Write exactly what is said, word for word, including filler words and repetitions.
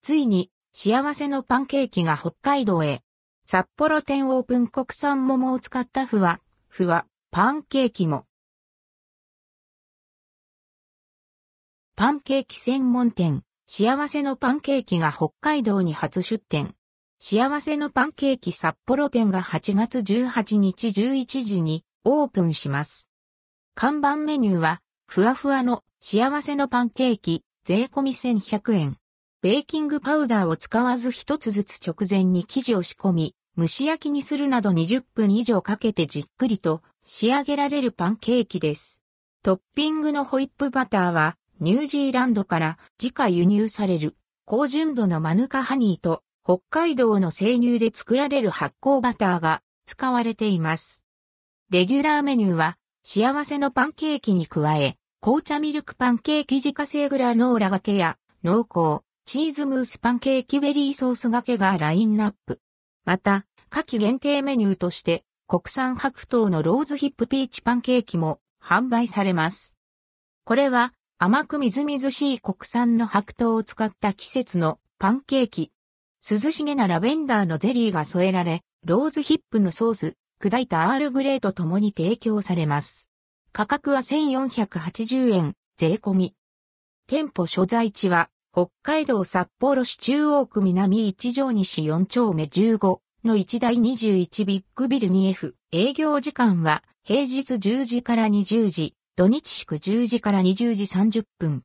ついに幸せのパンケーキが北海道へ。札幌店オープン国産桃を使ったふわ、ふわ、パンケーキも。パンケーキ専門店、幸せのパンケーキが北海道に初出店。幸せのパンケーキ札幌店がはちがつじゅうはちにちじゅういちじにオープンします。看板メニューは、ふわふわの幸せのパンケーキ、税込みせんひゃくえん。ベーキングパウダーを使わず一つずつ直前に生地を仕込み、蒸し焼きにするなどにじゅっぷん以上かけてじっくりと仕上げられるパンケーキです。トッピングのホイップバターは、ニュージーランドから自家輸入される高純度のマヌカハニーと北海道の生乳で作られる発酵バターが使われています。レギュラーメニューは幸せのパンケーキに加え紅茶ミルクパンケーキ自家製グラノーラがけや濃厚チーズムースパンケーキベリーソースがけがラインナップ。また夏季限定メニューとして国産白桃のローズヒップピーチパンケーキも販売されます。これは甘くみずみずしい国産の白桃を使った季節のパンケーキ。涼しげなラベンダーのゼリーが添えられ、ローズヒップのソース、砕いたアールグレーと共に提供されます。価格はせんよんひゃくはちじゅうえん、税込み。店舗所在地は、北海道札幌市中央区南一条西よんちょうめじゅうごのいちだいにじゅういちビッグビル にエフ。営業時間は平日じゅうじからにじゅうじ。土日祝じゅうじからにじゅうじさんじゅっぷん。